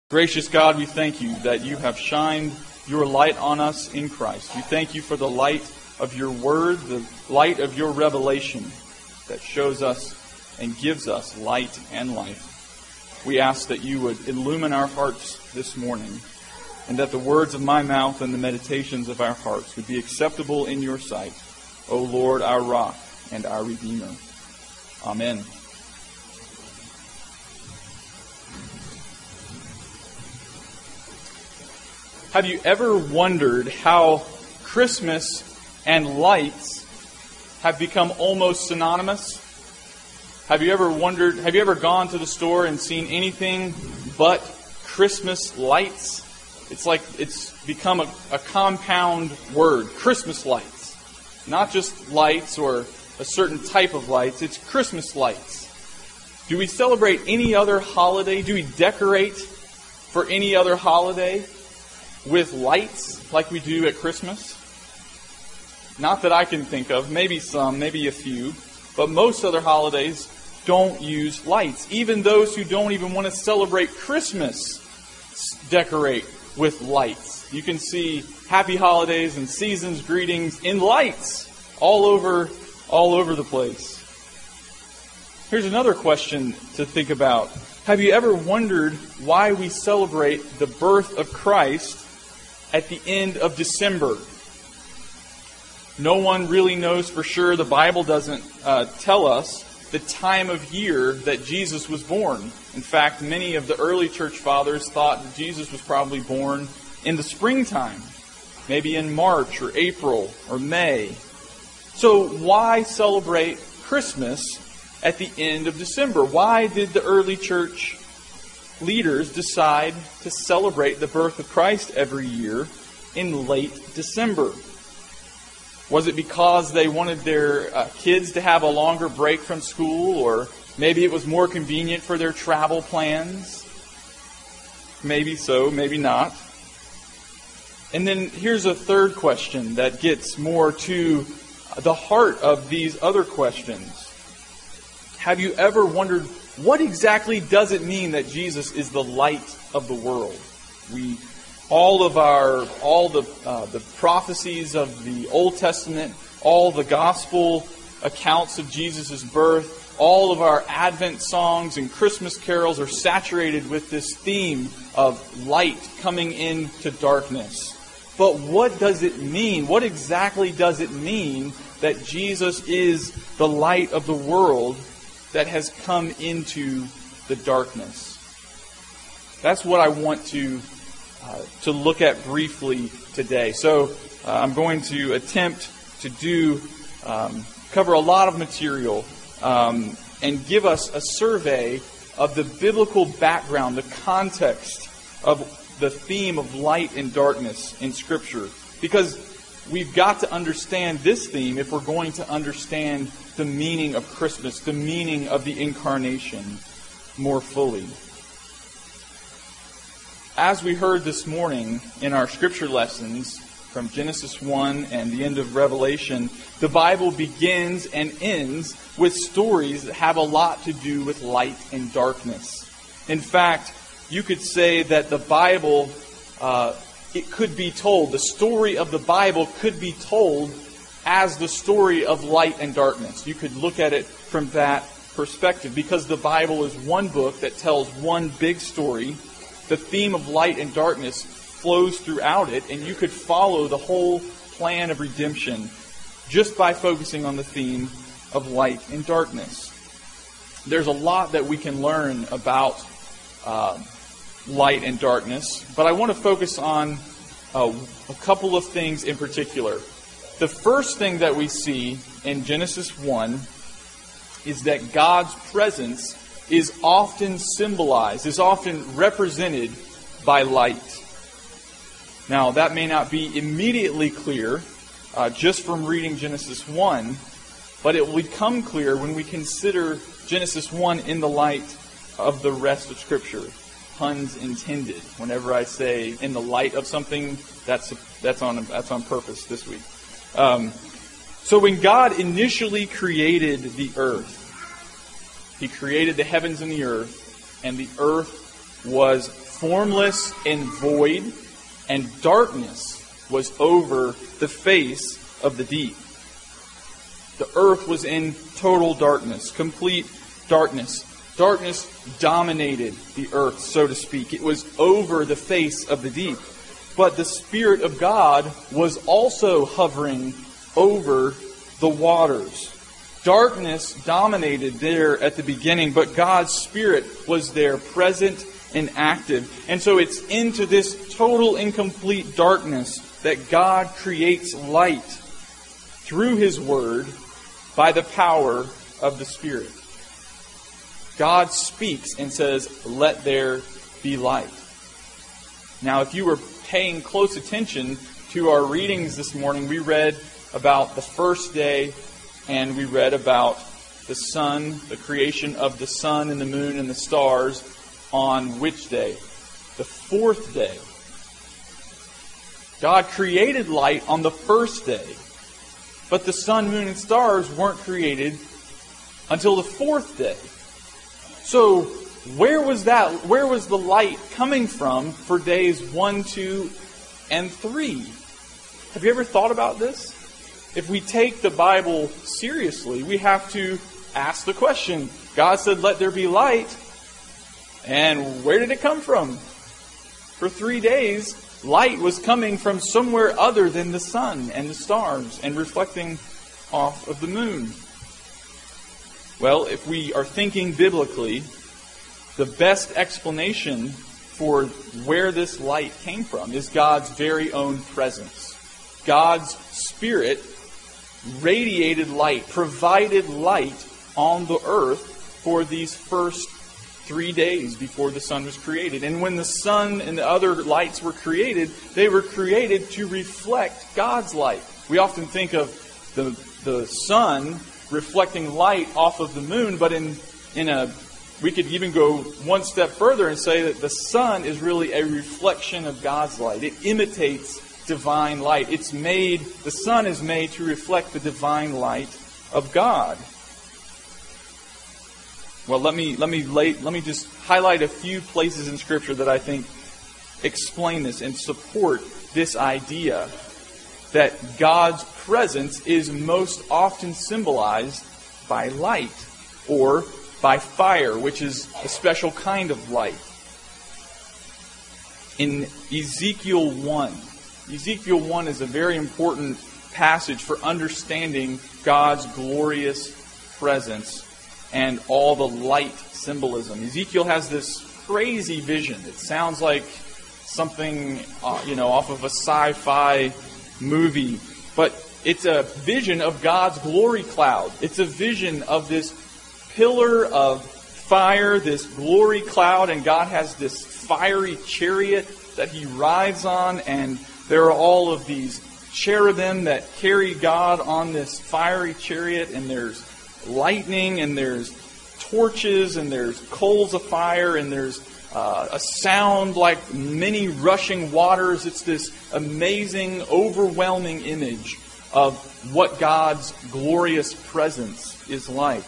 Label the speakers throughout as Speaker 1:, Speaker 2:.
Speaker 1: Gracious God, we thank you that you have shined your light on us in Christ. We thank you for the light of your word, the light of your revelation that shows us and gives us light and life. We ask that you would illumine our hearts this morning, and that the words of my mouth and the meditations of our hearts would be acceptable in your sight, O Lord, our rock and our Redeemer. Amen. Have you ever wondered how Christmas and lights have become almost synonymous? Have you ever gone to the store and seen anything but Christmas lights? It's like it's become a compound word, Christmas lights. Not just lights or a certain type of lights, it's Christmas lights. Do we celebrate any other holiday? Do we decorate for any other holiday with lights like we do at Christmas? Not that I can think of. Maybe some, maybe a few. But most other holidays don't use lights. Even those who don't even want to celebrate Christmas decorate with lights. You can see happy holidays and seasons greetings in lights all over the place. Here's another question to think about. Have you ever wondered why we celebrate the birth of Christ at the end of December? No one really knows for sure. The Bible doesn't tell us the time of year that Jesus was born. In fact, many of the early church fathers thought that Jesus was probably born in the springtime, maybe in March or April or May. So why celebrate Christmas at the end of December? Why did the early church leaders decide to celebrate the birth of Christ every year in late December? Was it because they wanted their kids to have a longer break from school, or maybe it was more convenient for their travel plans? Maybe so, maybe not. And then here's a third question that gets more to the heart of these other questions. Have you ever wondered, what exactly does it mean that Jesus is the light of the world? All the prophecies of the Old Testament, all the gospel accounts of Jesus' birth, all of our Advent songs and Christmas carols are saturated with this theme of light coming into darkness. But what does it mean? What exactly does it mean that Jesus is the light of the world that has come into the darkness? That's what I want to look at briefly today. So I'm going to attempt to cover a lot of material and give us a survey of the biblical background, the context of the theme of light and darkness in Scripture. Because we've got to understand this theme if we're going to understand the meaning of Christmas, the meaning of the Incarnation more fully. As we heard this morning in our Scripture lessons from Genesis 1 and the end of Revelation, the Bible begins and ends with stories that have a lot to do with light and darkness. In fact, you could say that the Bible, it could be told, the story of the Bible could be told as the story of light and darkness. You could look at it from that perspective, because the Bible is one book that tells one big story. The theme of light and darkness flows throughout it, and you could follow the whole plan of redemption just by focusing on the theme of light and darkness. There's a lot that we can learn about light and darkness, but I want to focus on a couple of things in particular. The first thing that we see in Genesis 1 is that God's presence is often symbolized, is often represented by light. Now, that may not be immediately clear just from reading Genesis 1, but it will become clear when we consider Genesis 1 in the light of the rest of Scripture. Puns intended. Whenever I say in the light of something, that's on purpose this week. So when God initially created the earth, He created the heavens and the earth was formless and void, and darkness was over the face of the deep. The earth was in total darkness, complete darkness. Darkness dominated the earth, so to speak. It was over the face of the deep. But the Spirit of God was also hovering over the waters. Darkness dominated there at the beginning, but God's Spirit was there, present and active. And so it's into this total incomplete darkness that God creates light through His Word by the power of the Spirit. God speaks and says, "Let there be light." Now, if you were paying close attention to our readings this morning, we read about the first day, and we read about the sun, the creation of the sun and the moon and the stars on which day? The fourth day. God created light on the first day, but the sun, moon, and stars weren't created until the fourth day. So, where was that? Where was the light coming from for days 1, 2, and 3? Have you ever thought about this? If we take the Bible seriously, we have to ask the question. God said, "Let there be light." And where did it come from? For 3 days, light was coming from somewhere other than the sun and the stars and reflecting off of the moon. Well, if we are thinking biblically, the best explanation for where this light came from is God's very own presence. God's Spirit radiated light, provided light on the earth for these first 3 days before the sun was created. And when the sun and the other lights were created, they were created to reflect God's light. We often think of the sun reflecting light off of the moon, but we could even go one step further and say that the sun is really a reflection of God's light. It imitates divine light. The sun is made to reflect the divine light of God. Well, let me just highlight a few places in Scripture that I think explain this and support this idea that God's presence is most often symbolized by light or by fire, which is a special kind of light. In Ezekiel 1, Ezekiel 1 is a very important passage for understanding God's glorious presence and all the light symbolism. Ezekiel has this crazy vision. It sounds like something, off of a sci-fi movie. But it's a vision of God's glory cloud. It's a vision of this pillar of fire, this glory cloud, and God has this fiery chariot that He rides on, and there are all of these cherubim that carry God on this fiery chariot, and there's lightning, and there's torches, and there's coals of fire, and there's a sound like many rushing waters. It's this amazing, overwhelming image of what God's glorious presence is like.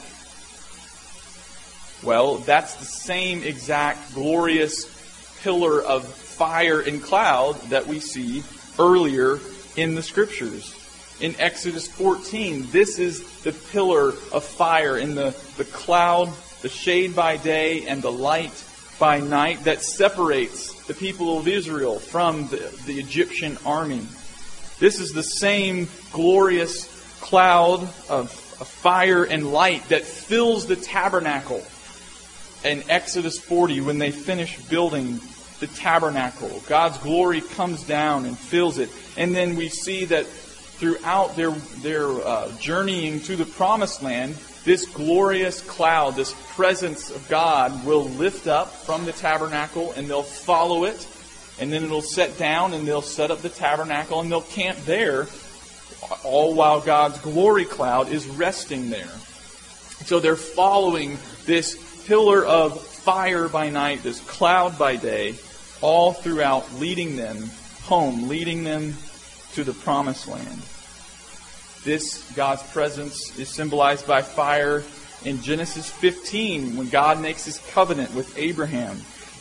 Speaker 1: Well, that's the same exact glorious pillar of fire and cloud that we see earlier in the Scriptures. In Exodus 14, this is the pillar of fire in the cloud, the shade by day, and the light by night that separates the people of Israel from the Egyptian army. This is the same glorious cloud of fire and light that fills the tabernacle in Exodus 40 when they finish building the tabernacle. God's glory comes down and fills it. And then we see that throughout their journeying to the Promised Land, this glorious cloud, this presence of God will lift up from the tabernacle, and they'll follow it, and then it'll set down, and they'll set up the tabernacle, and they'll camp there, all while God's glory cloud is resting there. So they're following this pillar of fire by night, this cloud by day, all throughout, leading them home, leading them to the Promised Land. This, God's presence, is symbolized by fire in Genesis 15 when God makes His covenant with Abraham.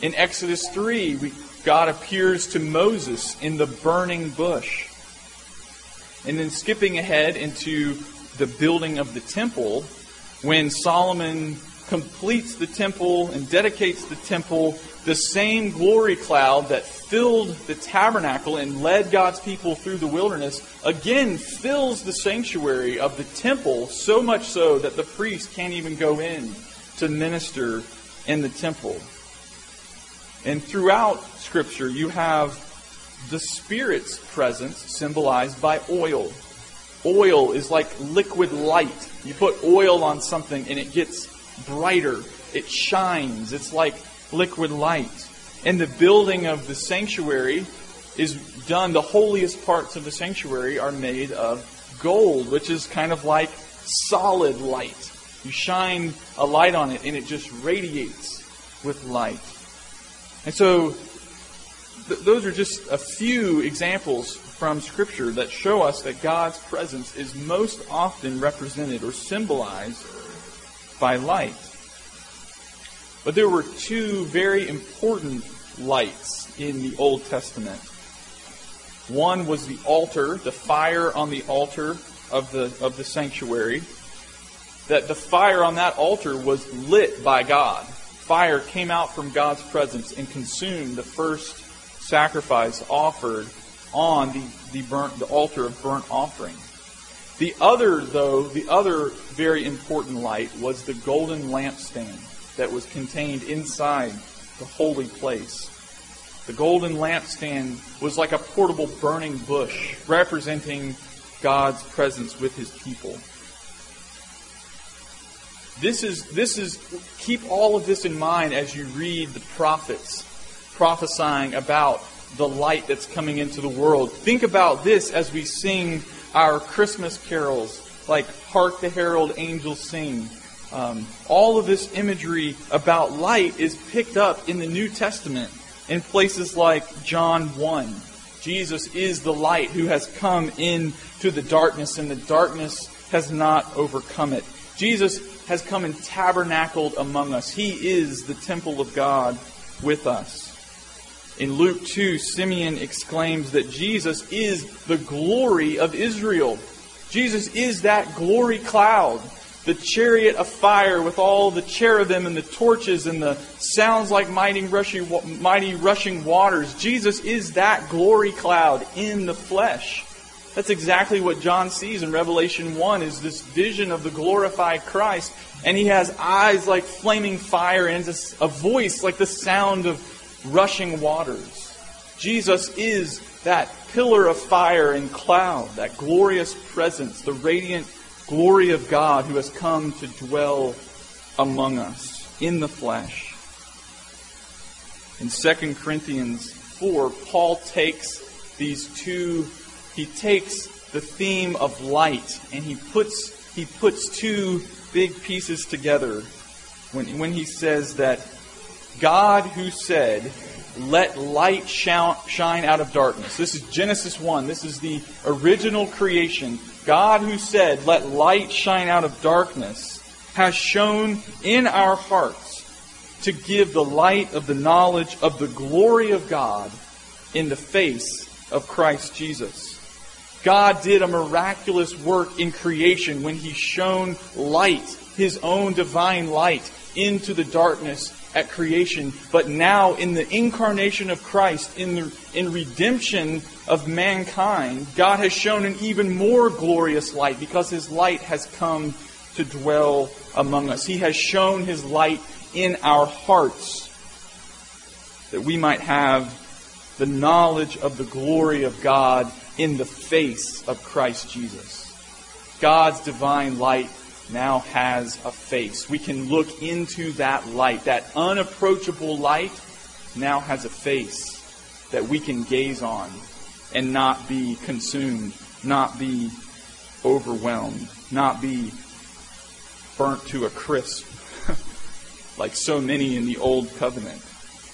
Speaker 1: In Exodus 3, God appears to Moses in the burning bush. And then skipping ahead into the building of the temple, when Solomon completes the temple and dedicates the temple, the same glory cloud that filled the tabernacle and led God's people through the wilderness again fills the sanctuary of the temple, so much so that the priest can't even go in to minister in the temple. And throughout Scripture, you have the Spirit's presence symbolized by oil. Oil is like liquid light. You put oil on something and it gets brighter. It shines. It's like liquid light. And the building of the sanctuary is done, the holiest parts of the sanctuary are made of gold, which is kind of like solid light. You shine a light on it and it just radiates with light. And so those are just a few examples from Scripture that show us that God's presence is most often represented or symbolized by light. But there were two very important lights in the Old Testament. One was the altar, the fire on the altar of the sanctuary. That the fire on that altar was lit by God. Fire came out from God's presence and consumed the first sacrifice offered on the altar of burnt offering. The other very important light was the golden lampstand that was contained inside the holy place. The golden lampstand was like a portable burning bush representing God's presence with His people. Keep all of this in mind as you read the prophets prophesying about the light that's coming into the world. Think about this as we sing our Christmas carols, like Hark the Herald Angels Sing. All of this imagery about light is picked up in the New Testament in places like John 1. Jesus is the light who has come into the darkness, and the darkness has not overcome it. Jesus has come and tabernacled among us. He is the temple of God with us. In Luke 2, Simeon exclaims that Jesus is the glory of Israel. Jesus is that glory cloud, the chariot of fire with all the cherubim and the torches and the sounds like mighty rushing waters. Jesus is that glory cloud in the flesh. That's exactly what John sees in Revelation 1, is this vision of the glorified Christ. And He has eyes like flaming fire and a voice like the sound of rushing waters. Jesus is that pillar of fire and cloud, that glorious presence, the radiant glory of God who has come to dwell among us in the flesh. In 2 Corinthians 4, Paul takes he takes the theme of light and he puts two big pieces together when he says that God who said, "Let light shine out of darkness." This is Genesis 1. This is the original creation. God who said, "Let light shine out of darkness," has shone in our hearts to give the light of the knowledge of the glory of God in the face of Christ Jesus. God did a miraculous work in creation when He shone light, His own divine light, into the darkness at creation. But now in the incarnation of Christ, in redemption of mankind, God has shown an even more glorious light because His light has come to dwell among us. He has shown His light in our hearts that we might have the knowledge of the glory of God in the face of Christ Jesus. God's divine light now has a face. We can look into that light. That unapproachable light now has a face that we can gaze on and not be consumed, not be overwhelmed, not be burnt to a crisp like so many in the Old Covenant.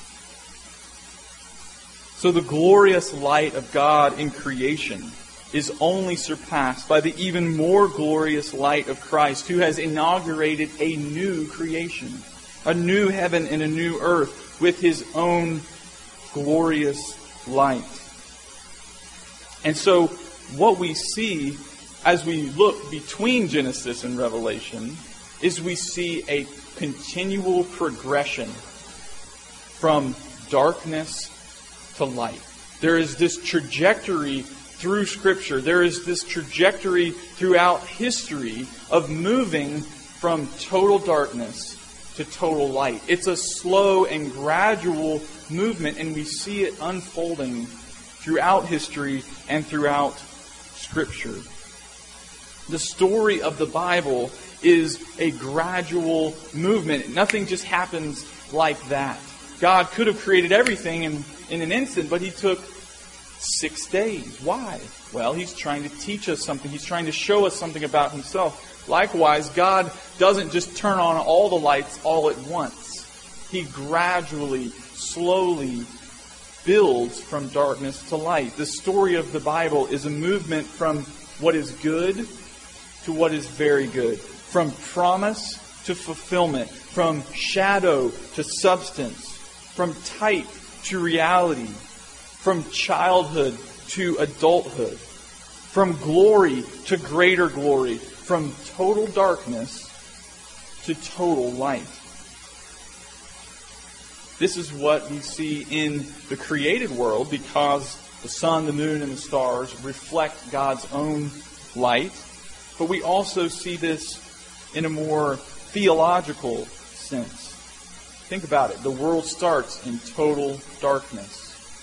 Speaker 1: So the glorious light of God in creation is only surpassed by the even more glorious light of Christ, who has inaugurated a new creation. a new heaven and a new earth with His own glorious light. And so what we see as we look between Genesis and Revelation is we see a continual progression from darkness to light. There is this trajectory through Scripture. There is this trajectory throughout history of moving from total darkness to total light. It's a slow and gradual movement, and we see it unfolding throughout history and throughout Scripture. The story of the Bible is a gradual movement. Nothing just happens like that. God could have created everything in an instant, but He took 6 days. Why? Well, He's trying to teach us something. He's trying to show us something about Himself. Likewise, God doesn't just turn on all the lights all at once. He gradually, slowly builds from darkness to light. The story of the Bible is a movement from what is good to what is very good. From promise to fulfillment. From shadow to substance. From type to reality. From childhood to adulthood. From glory to greater glory. From total darkness to total light. This is what we see in the created world because the sun, the moon, and the stars reflect God's own light. But we also see this in a more theological sense. Think about it. The world starts in total darkness.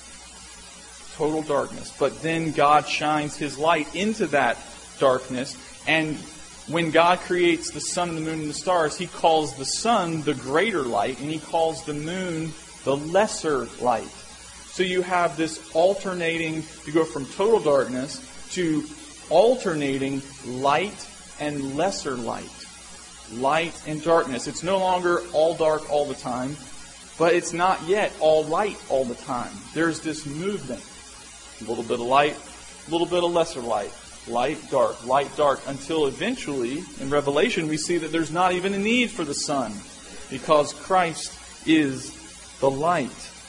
Speaker 1: Total darkness. But then God shines His light into that darkness. And when God creates the sun and the moon and the stars, He calls the sun the greater light, and He calls the moon the lesser light. So you have this alternating, you go from total darkness to alternating light and lesser light. Light and darkness. It's no longer all dark all the time, but it's not yet all light all the time. There's this movement. A little bit of light, a little bit of lesser light. Light, dark, until eventually, in Revelation, we see that there's not even a need for the sun because Christ is the light.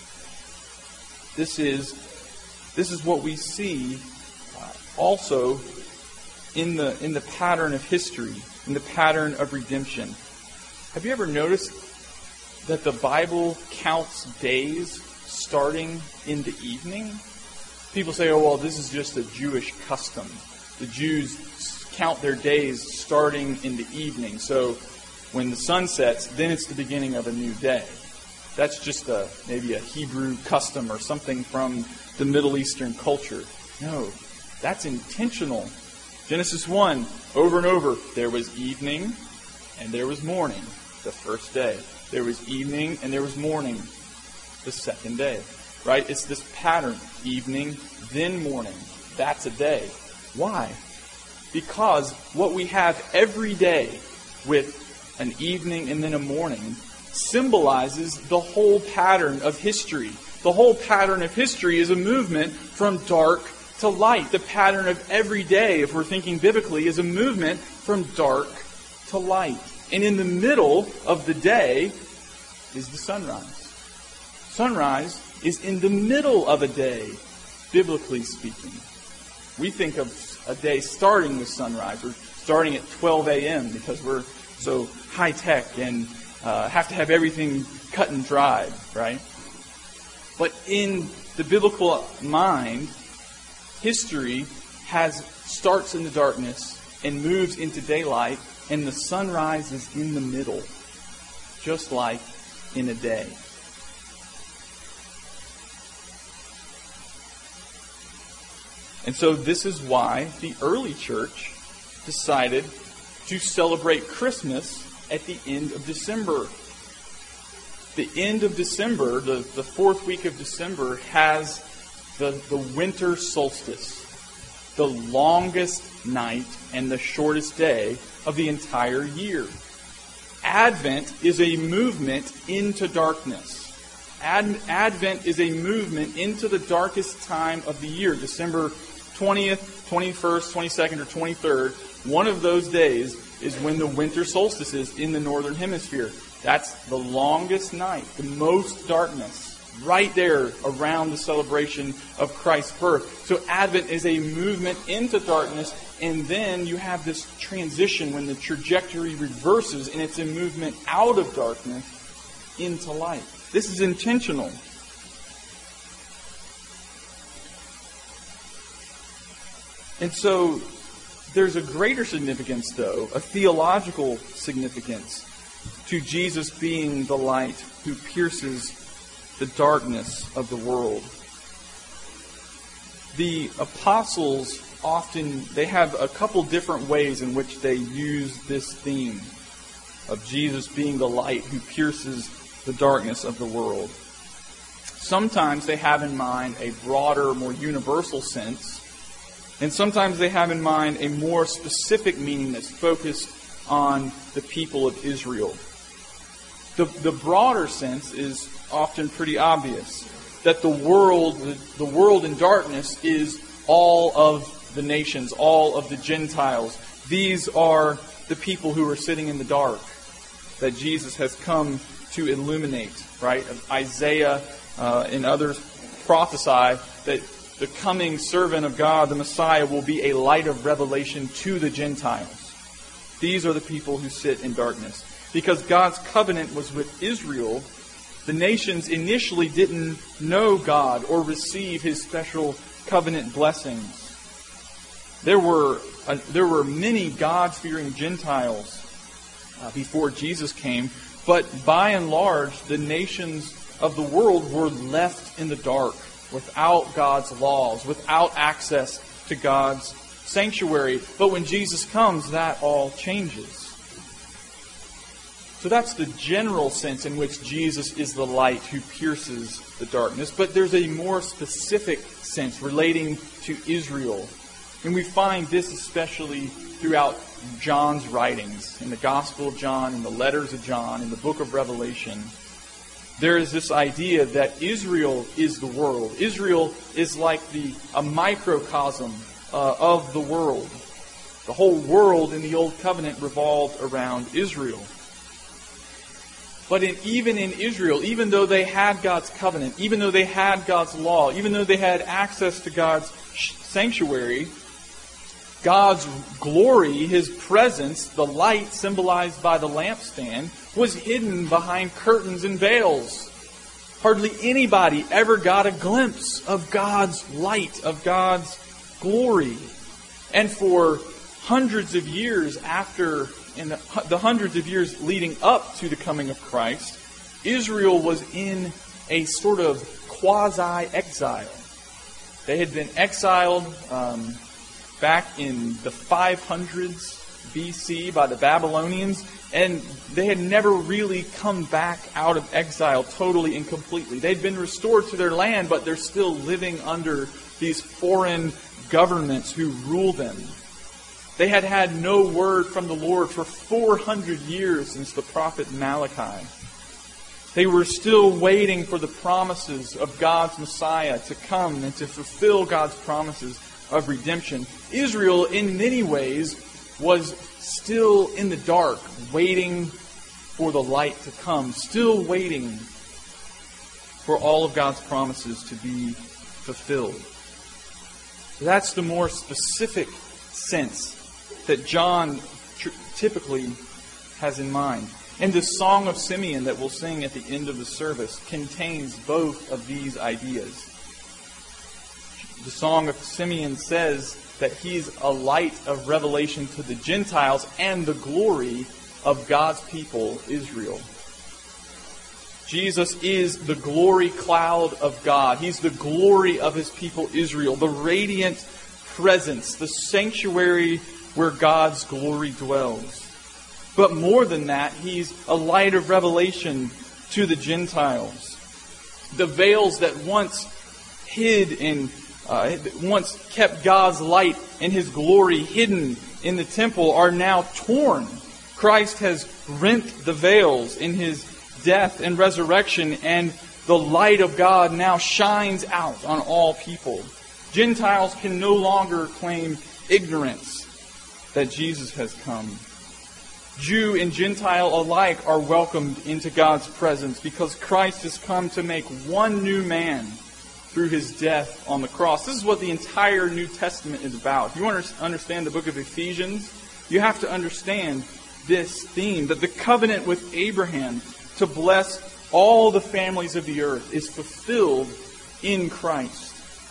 Speaker 1: This is what we see also in the pattern of history, in the pattern of redemption. Have you ever noticed that the Bible counts days starting in the evening? People say, oh, well, this is just a Jewish custom. The Jews count their days starting in the evening. So when the sun sets, then it's the beginning of a new day. That's just maybe a Hebrew custom or something from the Middle Eastern culture. No, that's intentional. Genesis 1, over and over, there was evening and there was morning, the first day. There was evening and there was morning, the second day. Right? It's this pattern. Evening, then morning. That's a day. Why? Because what we have every day with an evening and then a morning symbolizes the whole pattern of history. The whole pattern of history is a movement from dark to light. The pattern of every day, if we're thinking biblically, is a movement from dark to light. And in the middle of the day is the sunrise. Sunrise is in the middle of a day, biblically speaking. We think of a day starting with sunrise. We're starting at 12 a.m. because we're so high-tech and have to have everything cut and dried, right? But in the biblical mind, history starts in the darkness and moves into daylight, and the sunrise is in the middle, just like in a day. And so this is why the early church decided to celebrate Christmas at the end of December. The end of December, the fourth week of December, has the winter solstice, the longest night and the shortest day of the entire year. Advent is a movement into darkness. Advent is a movement into the darkest time of the year, December 20th, 21st, 22nd, or 23rd. One of those days is when the winter solstice is in the northern hemisphere. That's the longest night, the most darkness, right there around the celebration of Christ's birth. So Advent is a movement into darkness, and then you have this transition when the trajectory reverses, and it's a movement out of darkness into light. This is intentional. And so there's a greater significance, though, a theological significance to Jesus being the light who pierces the darkness of the world. The apostles they have a couple different ways in which they use this theme of Jesus being the light who pierces the darkness of the world. Sometimes they have in mind a broader, more universal sense, and sometimes they have in mind a more specific meaning that's focused on the people of Israel. The broader sense is often pretty obvious, that the world in darkness is all of the nations, all of the Gentiles. These are the people who are sitting in the dark that Jesus has come to illuminate, right? Isaiah and others prophesy that the coming servant of God, the Messiah, will be a light of revelation to the Gentiles. These are the people who sit in darkness. Because God's covenant was with Israel, the nations initially didn't know God or receive His special covenant blessings. There were many God-fearing Gentiles before Jesus came, but by and large, the nations of the world were left in the dark, without God's laws, without access to God's sanctuary. But when Jesus comes, that all changes. So that's the general sense in which Jesus is the light who pierces the darkness. But there's a more specific sense relating to Israel. And we find this especially throughout John's writings, in the Gospel of John, in the letters of John, in the book of Revelation. There is this idea that Israel is the world. Israel is like a microcosm of the world. The whole world in the Old Covenant revolved around Israel. But even in Israel, even though they had God's covenant, even though they had God's law, even though they had access to God's sanctuary, God's glory, His presence, the light symbolized by the lampstand, was hidden behind curtains and veils. Hardly anybody ever got a glimpse of God's light, of God's glory. And for hundreds of years after, in the hundreds of years leading up to the coming of Christ, Israel was in a sort of quasi-exile. They had been exiled back in the 500s BC by the Babylonians, and they had never really come back out of exile totally and completely. They'd been restored to their land, but they're still living under these foreign governments who rule them. They had had no word from the Lord for 400 years since the prophet Malachi. They were still waiting for the promises of God's Messiah to come and to fulfill God's promises of redemption. Israel, in many ways, was still in the dark, waiting for the light to come, still waiting for all of God's promises to be fulfilled. That's the more specific sense that John typically has in mind. And the Song of Simeon that we'll sing at the end of the service contains both of these ideas. The Song of Simeon says that he's a light of revelation to the Gentiles and the glory of God's people, Israel. Jesus is the glory cloud of God. He's the glory of His people, Israel. The radiant presence, the sanctuary where God's glory dwells. But more than that, He's a light of revelation to the Gentiles. The veils that once hid and once kept God's light and His glory hidden in the temple are now torn. Christ has rent the veils in His death and resurrection, and the light of God now shines out on all people. Gentiles can no longer claim ignorance that Jesus has come. Jew and Gentile alike are welcomed into God's presence because Christ has come to make one new man through his death on the cross. This is what the entire New Testament is about. If you want to understand the book of Ephesians, you have to understand this theme, that the covenant with Abraham to bless all the families of the earth is fulfilled in Christ.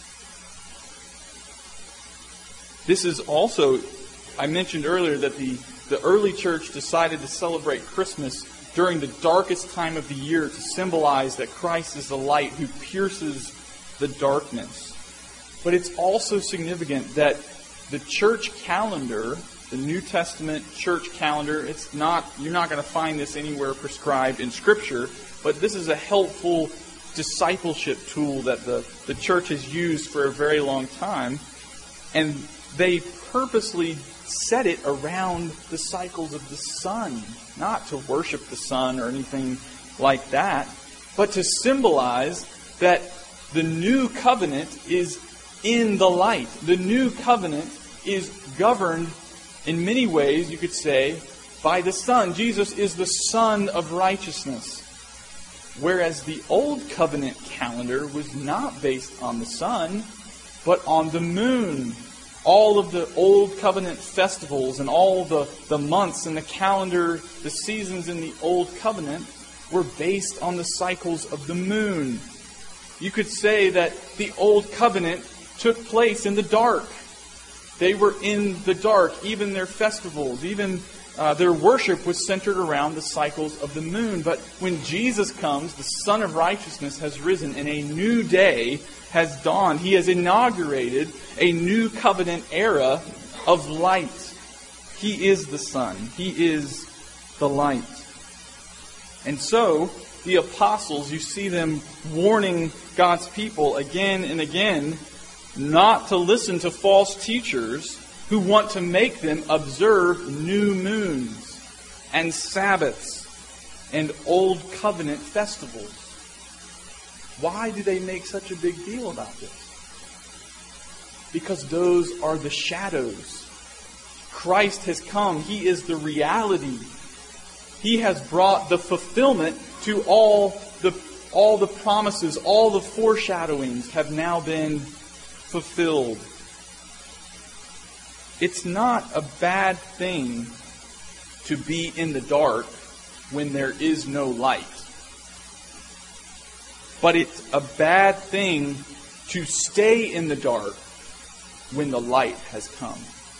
Speaker 1: This is also, I mentioned earlier that the early church decided to celebrate Christmas during the darkest time of the year to symbolize that Christ is the light who pierces the darkness. But it's also significant that the church calendar, the New Testament church calendar, you're not going to find this anywhere prescribed in Scripture, but this is a helpful discipleship tool that the church has used for a very long time. And they purposely set it around the cycles of the sun, not to worship the sun or anything like that, but to symbolize that the new covenant is in the light. The new covenant is governed in many ways, you could say, by the Son. Jesus is the Son of righteousness. Whereas the Old Covenant calendar was not based on the sun, but on the moon. All of the Old Covenant festivals and all the months in the calendar, the seasons in the Old Covenant, were based on the cycles of the moon. You could say that the Old Covenant took place in the dark. They were in the dark. Even their festivals, even their worship was centered around the cycles of the moon. But when Jesus comes, the Son of Righteousness has risen and a new day has dawned. He has inaugurated a new covenant era of light. He is the sun. He is the light. And so, the apostles, you see them warning God's people again and again not to listen to false teachers who want to make them observe new moons and Sabbaths and Old Covenant festivals. Why do they make such a big deal about this? Because those are the shadows. Christ has come. He is the reality. He has brought the fulfillment to all the promises, all the foreshadowings have now been fulfilled. It's not a bad thing to be in the dark when there is no light. But it's a bad thing to stay in the dark when the light has come.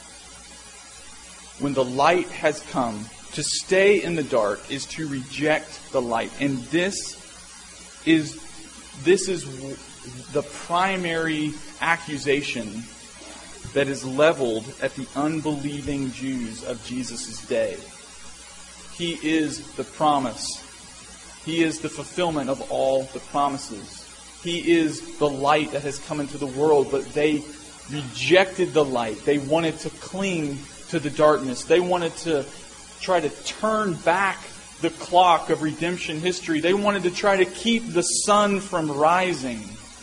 Speaker 1: When the light has come, to stay in the dark is to reject the light. And this is the primary accusation that is leveled at the unbelieving Jews of Jesus' day. He is the promise. He is the fulfillment of all the promises. He is the light that has come into the world, but they rejected the light. They wanted to cling to the darkness. They wanted to try to turn back the clock of redemption history. They wanted to try to keep the sun from rising.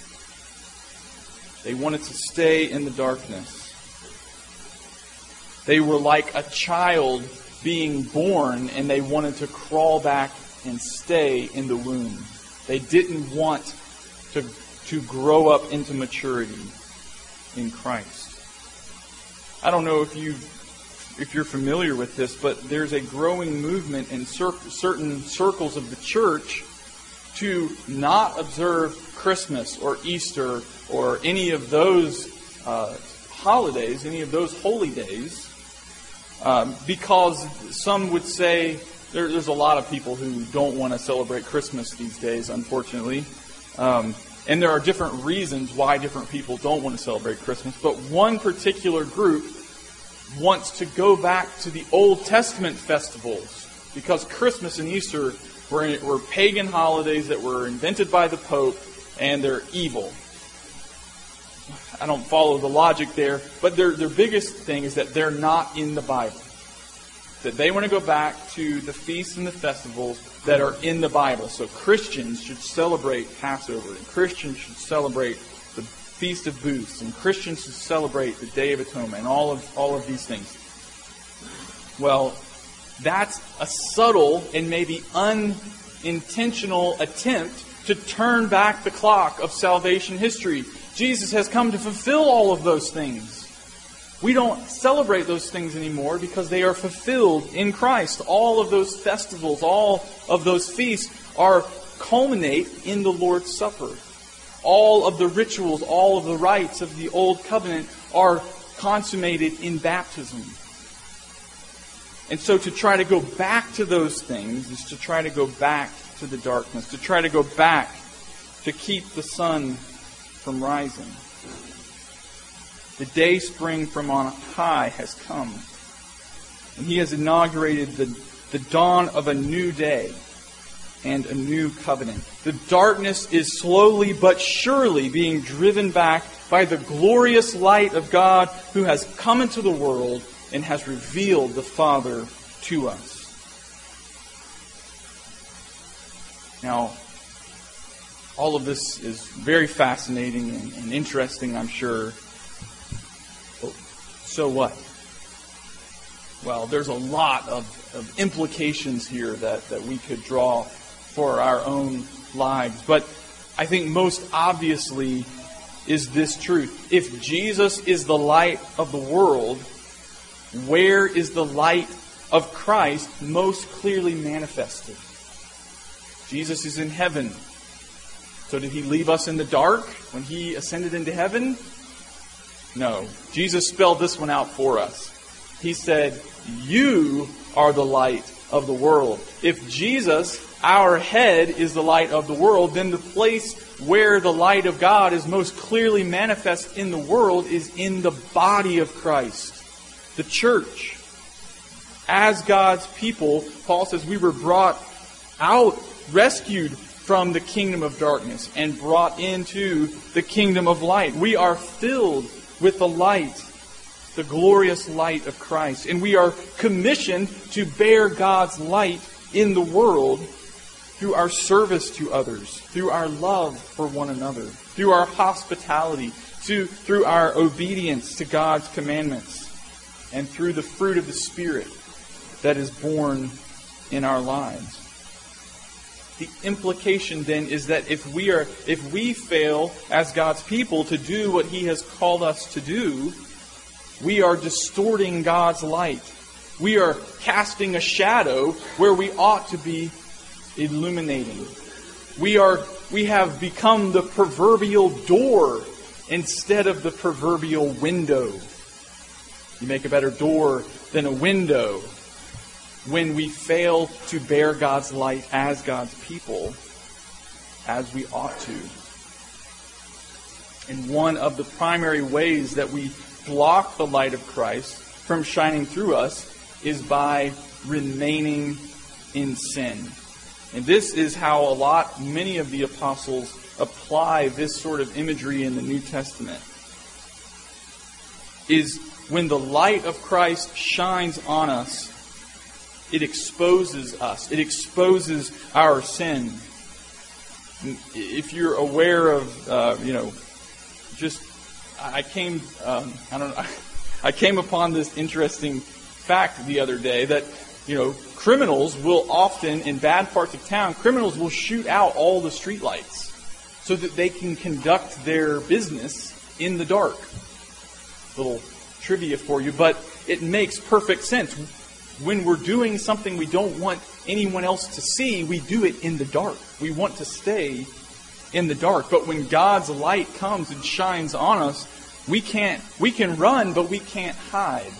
Speaker 1: They wanted to stay in the darkness. They were like a child being born, and they wanted to crawl back and stay in the womb. They didn't want to grow up into maturity in Christ. I don't know if you're familiar with this, but there's a growing movement in certain circles of the church to not observe Christmas or Easter or any of those holidays, any of those holy days, because some would say, there's a lot of people who don't want to celebrate Christmas these days, unfortunately. And there are different reasons why different people don't want to celebrate Christmas. But one particular group wants to go back to the Old Testament festivals, because Christmas and Easter were pagan holidays that were invented by the Pope, and they're evil. I don't follow the logic there, but their biggest thing is that they're not in the Bible. That they want to go back to the feasts and the festivals that are in the Bible. So Christians should celebrate Passover, and Christians should celebrate the Feast of Booths, and Christians should celebrate the Day of Atonement, and all of these things. Well, That's a subtle and maybe unintentional attempt to turn back the clock of salvation history. Jesus has come to fulfill all of those things. We don't celebrate those things anymore because they are fulfilled in Christ. All of those festivals, all of those feasts culminate in the Lord's Supper. All of the rituals, all of the rites of the Old Covenant are consummated in baptism. And so to try to go back to those things is to try to go back to the darkness, to try to go back to keep the sun from rising. The day spring from on high has come, and He has inaugurated the dawn of a new day and a new covenant. The darkness is slowly but surely being driven back by the glorious light of God who has come into the world and has revealed the Father to us. Now, all of this is very fascinating and interesting, I'm sure. So what? Well, there's a lot of implications here that we could draw for our own lives. But I think most obviously is this truth. If Jesus is the light of the world, where is the light of Christ most clearly manifested? Jesus is in heaven. So did He leave us in the dark when He ascended into heaven? No. Jesus spelled this one out for us. He said, "You are the light of the world." If Jesus, our head, is the light of the world, then the place where the light of God is most clearly manifest in the world is in the body of Christ, the church. As God's people, Paul says, we were brought out, rescued from the kingdom of darkness and brought into the kingdom of light. We are filled with the light, the glorious light of Christ. And we are commissioned to bear God's light in the world through our service to others, through our love for one another, through our hospitality, through our obedience to God's commandments, and through the fruit of the Spirit that is born in our lives. The implication then is that if we fail as God's people to do what He has called us to do, we are distorting God's light. We are casting a shadow where we ought to be illuminating. We have become the proverbial door instead of the proverbial window. You make a better door than a window when we fail to bear God's light as God's people, as we ought to. And one of the primary ways that we block the light of Christ from shining through us is by remaining in sin. And this is how many of the apostles apply this sort of imagery in the New Testament. Is when the light of Christ shines on us, it exposes us. It exposes our sin. If you're aware of, I came upon this interesting fact the other day that, criminals will often, in bad parts of town, criminals will shoot out all the streetlights so that they can conduct their business in the dark. Little trivia for you, but it makes perfect sense. When we're doing something we don't want anyone else to see, we do it in the dark. We want to stay in the dark. But when God's light comes and shines on us, we can run, but we can't hide.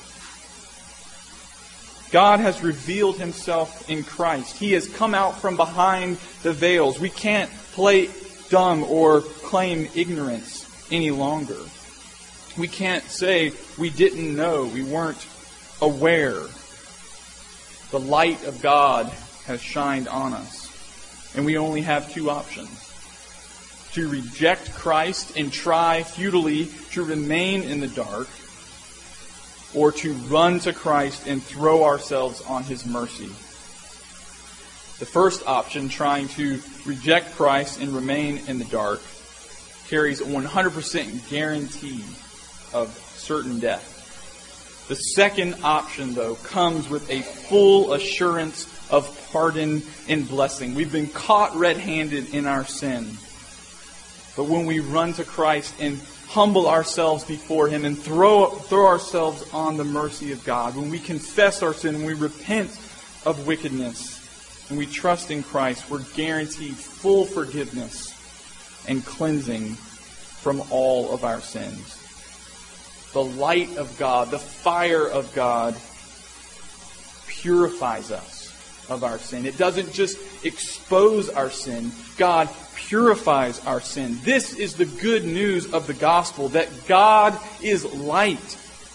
Speaker 1: God has revealed Himself in Christ. He has come out from behind the veils. We can't play dumb or claim ignorance any longer. We can't say we didn't know, we weren't aware. The light of God has shined on us. And we only have two options. To reject Christ and try futilely to remain in the dark, or to run to Christ and throw ourselves on His mercy. The first option, trying to reject Christ and remain in the dark, carries a 100% guarantee of certain death. The second option, though, comes with a full assurance of pardon and blessing. We've been caught red-handed in our sin. But when we run to Christ and humble ourselves before Him and throw ourselves on the mercy of God, when we confess our sin and we repent of wickedness and we trust in Christ, we're guaranteed full forgiveness and cleansing from all of our sins. The light of God, the fire of God, purifies us of our sin. It doesn't just expose our sin. God purifies our sin. This is the good news of the gospel, that God is light.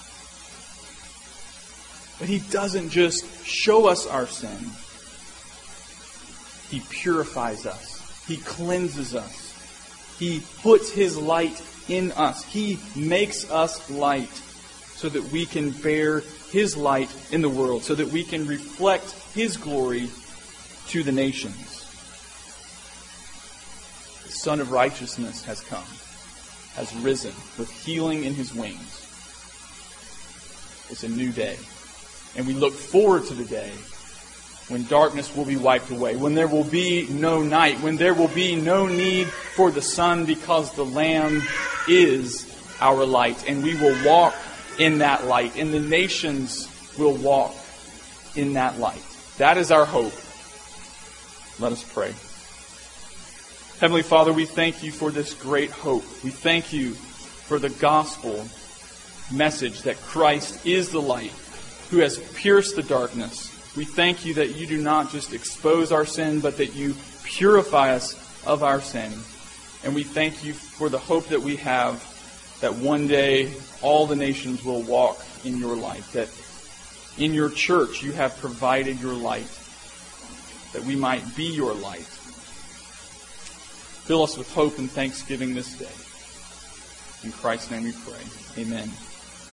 Speaker 1: But He doesn't just show us our sin. He purifies us. He cleanses us. He puts His light in us. He makes us light so that we can bear His light in the world, so that we can reflect His glory to the nations. The Son of Righteousness has come, has risen with healing in His wings. It's a new day. And we look forward to the day when darkness will be wiped away, when there will be no night, when there will be no need for the sun, because the Lamb is our light, and we will walk in that light, and the nations will walk in that light. That is our hope. Let us pray. Heavenly Father, we thank You for this great hope. We thank You for the gospel message that Christ is the light who has pierced the darkness. We thank You that You do not just expose our sin, but that You purify us of our sin. And we thank You for the hope that we have, that one day all the nations will walk in Your light, that in Your church You have provided Your light, that we might be Your light. Fill us with hope and thanksgiving this day. In Christ's name we pray. Amen.